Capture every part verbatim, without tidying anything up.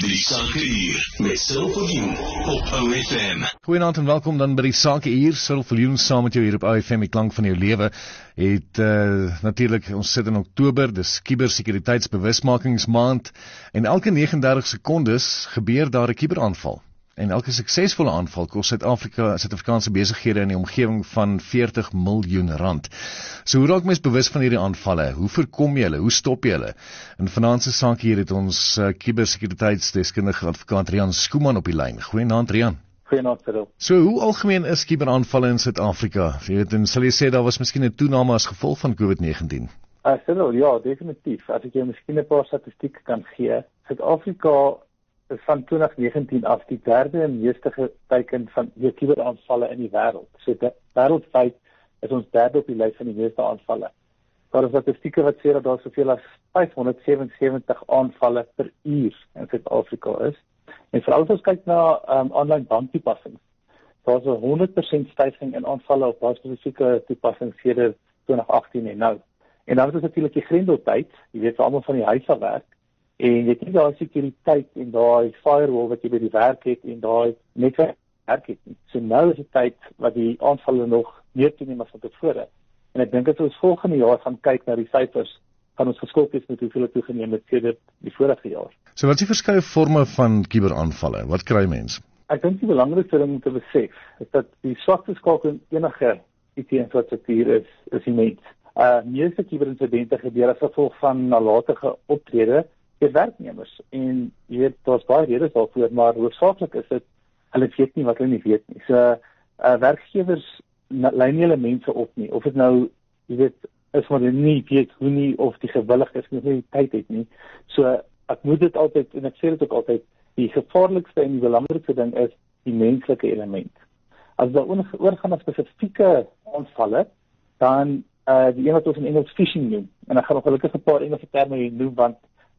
Die Sakeuur met Cyril Viljoen op O F M. Goeienaand en welkom dan by die Sakeuur. Cyril Viljoen saam met jou hier op O F M, die klank van jou lewe. Het uh, natuurlik, ons sit in Oktober, dis kubersekuuriteitsbewusmakingsmaand en elke negentig en dertig sekondes gebeur daar 'n kuberaanval. En elke suksesvolle aanval kos Suid-Afrika, Suid-Afrikaanse besighede in die omgewing van veertig miljoen rand. So hoe raak mens bewus van hierdie aanvalle? Hoe voorkom jy hulle? Hoe stop jy hulle? In vanaand se saak hier het ons uh, kubersekuriteitsdeskundige advokaat Rian Schoeman op die lyn. Goeienaand Rian. Goeienaand Cyril. So hoe algemeen is kuberaanvalle in Suid-Afrika? Jy weet, en sal jy sê daar was miskien 'n toename as gevolg van COVID negentien? Uh, Cyril, ja, definitief. As ek jou miskien 'n paar statistieke kan gee, Suid-Afrika is van twintig negentien af die derde meeste geteken van die kuberaanvalle in die wêreld. So wêreldwyd is ons derde op die lys van die meeste aanvalle. Daar is statistieke wat sê dat daar soveel as vyfhonderdsewensewentig aanvalle per uur in Suid-Afrika is. En veral as ons kyk na um, online banktoepassings, daar is 'n honderd persent stygings in aanvalle op daai spesifieke toepassings sedert twintig agttien en nou. En dan is dit natuurlik die grendeltyd, jy weet almal van die huis af werk. En jy het nie daai sekuriteit en daai firewall wat jy by die werk het en daai netwerk werk het nie. So nou is die tyd wat die aanvalle nog meer toeneem as van tevore. En ek dink as ons volgende jaar gaan kyk na die syfers, gaan ons geskok wees met hoeveel het toegeneem het sedert die vorige jaar. So wat is die verskeie forme van kuberaanvalle? Wat kry mens? Ek dink die belangrikste ding om te besef is dat die swakste skakel in enige I T-infrastruktuur is, is die mens. Uh, meeste kuberinsidente gebeur as gevolg van nalatige optrede deur werknemers. En jy weet, daar's baie redes daarvoor, maar hoofsaaklik is dit, hulle weet nie wat hulle nie weet nie. So, uh, werkgewers lei nie hulle mense op nie, of dit nou, jy weet, is maar nie weet hoe nie, of die gewillig is, nie die tyd het nie. So, ek moet dit altyd, en ek sê dit ook altyd, die gevaarlikste en die belangrikste ding is die menslike element. As daar oorgaan na spesifieke aanvalle, dan uh, die een wat ons in Engels phishing noem, en ek gaan nog gelukkig 'n paar Engelse terme noem, want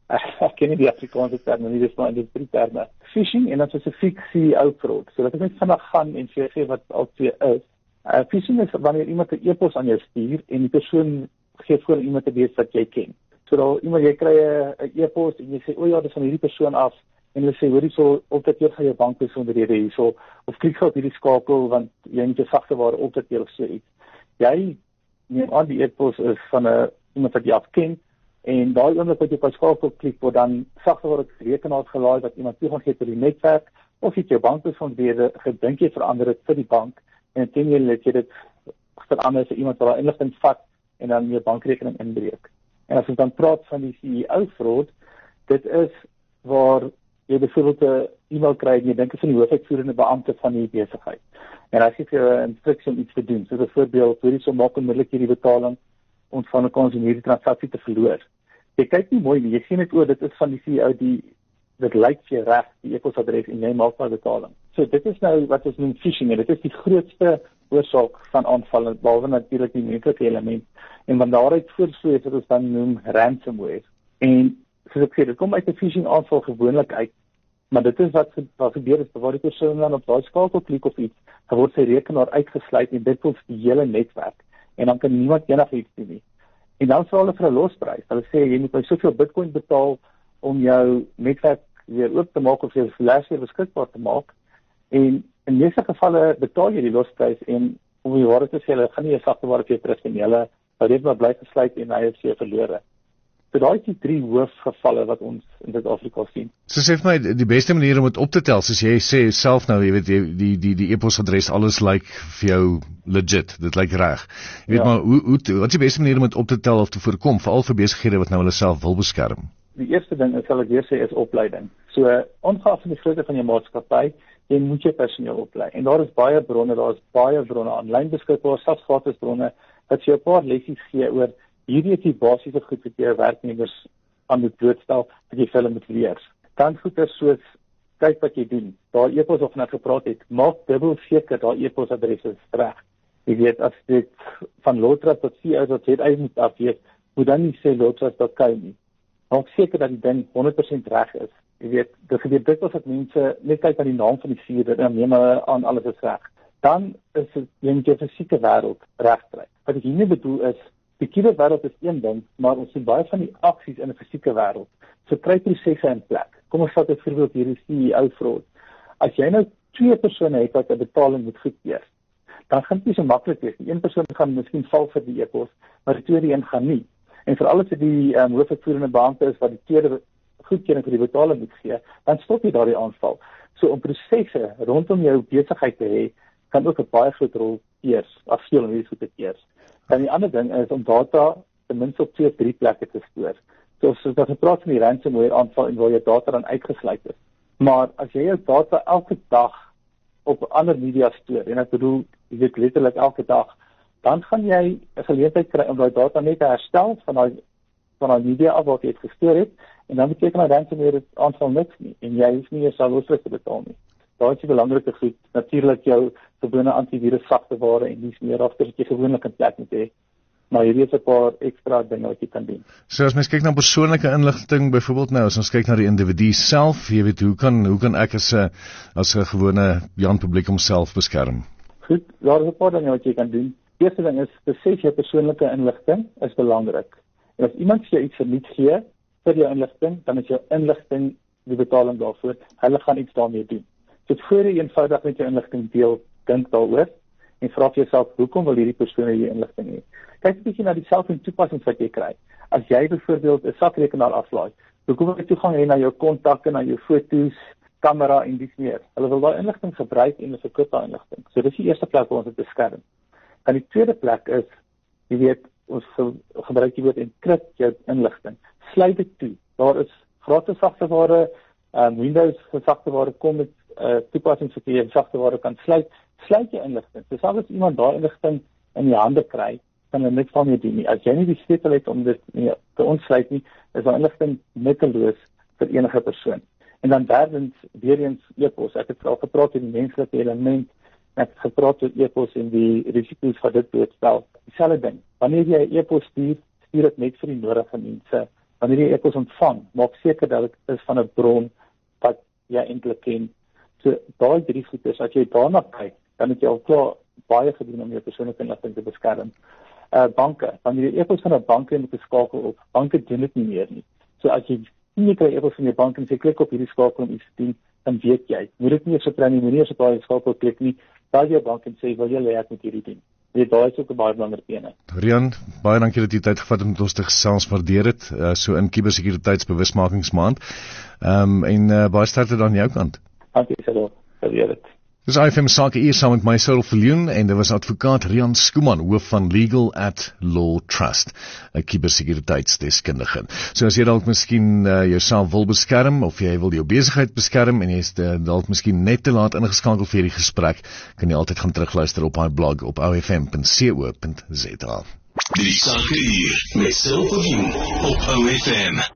ek ken nie die Afrikaanse terme nie, dis maar in die drie terme. Phishing en dan spesifiek C E O-fraud. So dat ek net vandag gaan en vir sê wat al twee is. Uh, phishing is wanneer iemand 'n e-pos aan jou stuur en die persoon gee voor iemand te weet wat jy ken. So dan iemand jy kry 'n e-pos en jy sê o ja, dis van hierdie persoon af en hulle sê hoor hierso opdateer gaan jou bankbesonderhede hierso of klik gou op hierdie skakel want jy moet jou sagteware opdateer of so iets. Jy neem aan die e-pos is van 'n iemand wat jy af ken. En daai oomblik wat jy op 'n skakel klik word dan sagteware op die rekenaar gelaai wat iemand toegang gee tot die netwerk of jy jou bankbesonderhede gedink jy verander dit vir die bank en ten jy dat jy dit verander vir iemand wat daai inligting vat en dan jou bankrekening inbreek. En as ons dan praat van die C E O-fraud, dit is waar jy byvoorbeeld 'n e-mail kry en jy dink dit is 'n hoofuitvoerende beampte van die besigheid. En hy gee vir jou 'n instruksie om iets te doen. So byvoorbeeld, hoorie so maak onmiddellik hierdie betaling ontvang 'n kans om hierdie transaksie te verloor. Jy kyk nie mooi nie, jy sien net oor dit is van die C E O die dit lyk vir jou reg, die e-posadres en jy maak maar betaling. So dit is nou wat ons noem phishing en dit is die grootste oorsaak van aanvalle, behalwe natuurlik die menslike element. En van daaruit voortvloei wat ons dan noem ransomware. En soos ek sê, dit kom uit 'n phishing aanval gewoonlik uit, maar dit is wat, wat gebeur is, waar die persoon dan op daai skakel klik of iets, dan word sy rekenaar uitgesluit en dit word die hele netwerk. En dan kan niemand enigiets doen nie. En dan vra hulle vir 'n losprys. Hulle sê jy moet my soveel Bitcoin betaal om jou netwerk weer oop te maak of jou flash weer beskikbaar te maak. En in meeste gevalle betaal jy die losprys en om die waarheid te sê, hulle gaan nie jou sagteware vir jou terug nie. Hulle sal net maar bly gesluit en hy het vir jou verlore. So daai is die drie hoofgevalle wat ons in Suid-Afrika sien. So sê vir my, die beste manier om dit op te tel, soos jy sê self nou, jy weet, die die die, die e-posadres, alles lyk like vir jou legit, dit lyk like reg. Jy weet ja. Maar, hoe, hoe, wat is die beste manier om dit op te tel of te voorkom, veral vir besighede wat nou hulle self wil beskerm? Die eerste ding, is, sal ek weer sê, is opleiding. So, ongeag van die grootte van jou maatskappy, jy moet jou personeel oplei. En daar is baie bronne, daar is baie bronne, aanlyn beskikbaar, selfs gratis bronne, wat jy 'n paar lessies gee oor hierdie is die basiese goed wat jou werknemers aan moet blootstel, wat jy vir hulle moet leer. Dan goeie soos, kyk wat jy doen. Daai e-pos of net gepraat het, maak dubbel seker daai e-posadres is reg. Jy weet, as dit van lotras tot C E O tot Z uit moet afwees, moet dan nie sê lotras tot K nie. Maak seker dat die ding honderd persent reg is. Jy weet, dit gebeur dikwels dat mense net kyk na die naam van die vuurder en neem aan alles is reg. Dan is dit jy moet jou fisieke wêreld regkry. Wat ek hiermee bedoel is, die kuberwêreld is een ding, maar ons sien baie van die aksies in 'n fisieke wêreld. So kry prosesse in plek. kom ons vat 'n voorbeeld hierdie C E O fraud. As jy nou twee persone het wat 'n betaling moet goedkeur, dan gaan dit nie so maklik wees. Die een persoon gaan miskien val vir die e-pos, maar die tweede een gaan nie. En veral as dit die um, hoofuitvoerende beampte is wat die tweede goedkeuring vir die betaling moet gee, dan stop jy daardie aanval. So om prosesse rondom jou besigheid te hê, kan ook 'n baie groot rol eers, afspeel om hierdie goed te eers. En die ander ding is om data ten minste op twee of drie plekke te stoor. So as ons gepraat van die ransomware aanval en waar jou data dan uitgesluit is. Maar as jy jou data elke dag op ander media stoor, en ek bedoel, jy weet letterlik elke dag, dan gaan jy 'n geleentheid kry om daai data net te herstel van daai van daai media af wat jy het gestoor het, en dan beteken dat ransomware aanval niks nie, en jy hoef nie eens saloslik te betaal nie. Daar is die belangrike goed, natuurlik jou gewone antivirus sagteware en dis meer agter wat jy gewoonlik in plek moet hê. Maar hier is 'n paar ekstra dinge wat jy kan doen. So as mens kyk na persoonlike inligting, byvoorbeeld nou, as ons kyk na die individu self, jy weet, hoe kan hoe kan ek as 'n as 'n gewone Jan publiek homself beskerm? Goed, daar is 'n paar dinge wat jy kan doen. Die eerste ding is, besef jou persoonlike inligting is belangrik. En as iemand vir jou iets verniet gee vir jou inligting, dan is jou inligting die betaling daarvoor. Hulle gaan iets daarmee doen. So voor jy eenvoudig met jou inligting deel, dink daaroor en vra vir jouself, hoekom wil hierdie persoon hierdie inligting hê? Kyk 'n bietjie na die selfoontoepassings wat jy kry. As jy byvoorbeeld 'n sakrekenaar aflaai, hoekom wil jy toegang hê na jou kontakte, na jou foto's, kamera en dis meer? Hulle wil daai inligting gebruik en hulle verkoop daai inligting. So dis die eerste plek waar ons dit beskerm. Dan die tweede plek is, jy weet, ons ge gebruik die woord encrypt jou inligting. Sluit dit toe. Daar is gratis sagteware, um, Windows sagteware kom met uh, toepassings wat jy sagteware kan sluit. Sluit jou inligting. So as iemand daai inligting in die hande kry, kan hulle niks daarmee doen nie. As jy nie die sleutel het om dit nie te ontsluit nie, is daai inligting nutteloos vir enige persoon. En dan derdens, weer eens e-pos. Ek het al gepraat oor die menslike element, ek het gepraat oor e-pos en die risiko's wat dit doodstel. Dieselfde ding. Wanneer jy 'n e-pos stuur, stuur dit net vir die nodige mense. Wanneer jy 'n e-pos ontvang, maak seker dat dit is van 'n bron wat jy eintlik ken. So daai drie goedes, as jy daarna kyk, dan het jy al klaar baie gedoen om jou persoonlike inligting te beskerm. Uh, banke, wanneer jy e-pos van 'n bank moet skakel op, banke doen dit nie meer nie. So as jy sien jy kry e-pos van jou bank en jy klik op hierdie skakel om iets te doen, dan weet jy, moet dit nie eens vertrou nie, moet nie eens op daai skakel klik nie, bel jou bank en sê, wil jy hê ek moet hierdie doen. Dit daai is ook 'n baie belangrike bene. Rian, baie dankie dat jy tyd gevat het om met ons te gesels, waardeer dit, uh, so in kubersekuuriteitsbewusmakingsmaand. Ehm um, en uh, baie sterkte dan aan jou kant. Dankie Cyril, waardeer dit. Dis I F M Sake hier saam met my Cyril Viljoen en daar was advokaat Rian Skuman, hoof van Legal at Law Trust, 'n kubersekuriteitsdeskundige. So as jy dalk miskien uh, jouself wil beskerm of jy wil jou besigheid beskerm en jy is uh, dalk miskien net te laat ingeskakel vir hierdie gesprek, kan jy altyd gaan terugluister op my blog op o f m punt co punt z a. Die Sake hier met Cyril Viljoen op O F M.